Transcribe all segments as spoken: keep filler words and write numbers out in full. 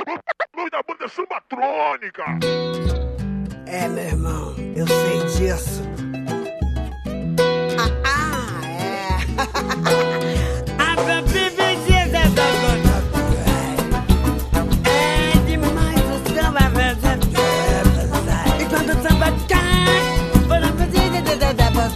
O nome da banda é Sambatrônica. É, meu irmão, eu sei disso. Ah, ah é. A bebidinha da banda. É demais o samba, velho. E quando o samba cai, para a bebidinha da banda.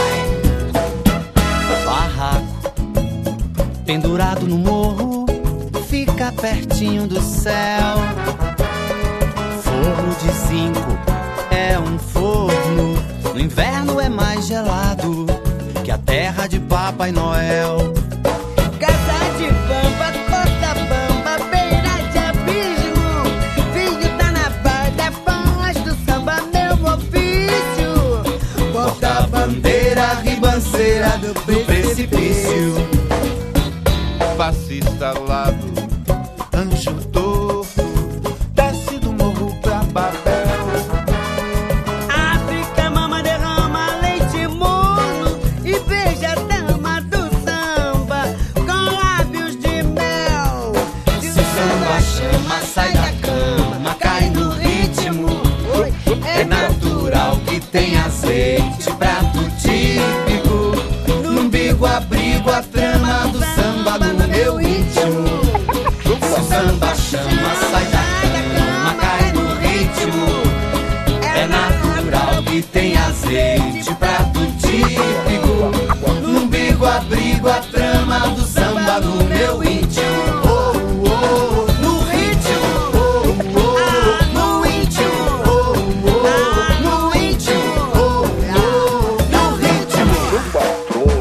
Barraco pendurado no morro, fica pertinho do céu. Forno de zinco é um forno, no inverno é mais gelado que a terra de Papai Noel. Casa de bamba, costa bamba, beira de abismo. Vinho tá na barda, faz do samba meu ofício. Porta bandeira, ribanceira do precipício. Fascista ao lado, anjo torto, desce do morro pra Babel. África, mama, derrama leite morno e beija a dama do samba com lábios de mel. Se o samba chama, sai da cama, cai no ritmo. É natural que tem azeite, prato típico. No umbigo abrigo a trama do samba no meu íntimo. Se o samba chama, sai da cama, cai no ritmo. É natural que tem azeite, prato típico. No umbigo abrigo a trama do samba no meu íntimo. Oh, oh, no ritmo. Oh, oh, no íntimo. Oh, oh, no íntimo. Oh, oh, no ritmo.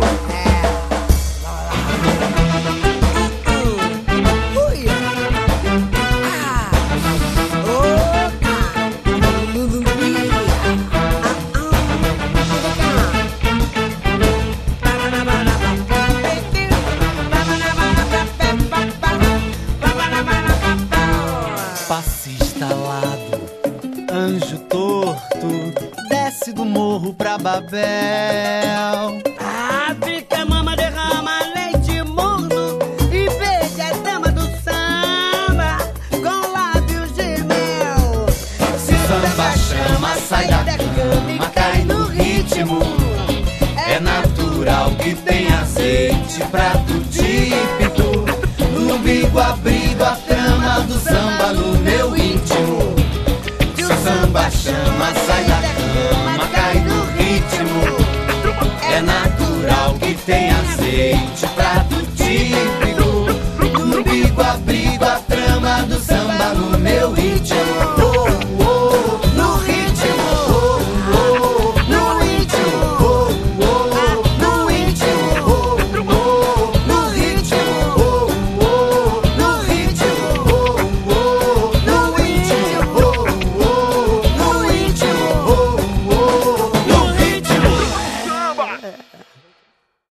Ui. Ah. Oca. Lulumbi. Passista alado, anjo torto, desce do morro pra Babel. África, mama, derrama leite morno e beija a dama do samba com lábios de mel. Se o samba chama, sai da cama, cai no ritmo. É natural que tem azeite, prato típico. No umbigo abrigo a trama do samba no meu íntimo. Se o samba chama, sai da cama, cai no ritmo. É natural que tem azeite, prato típico. No umbigo abrigo a trama do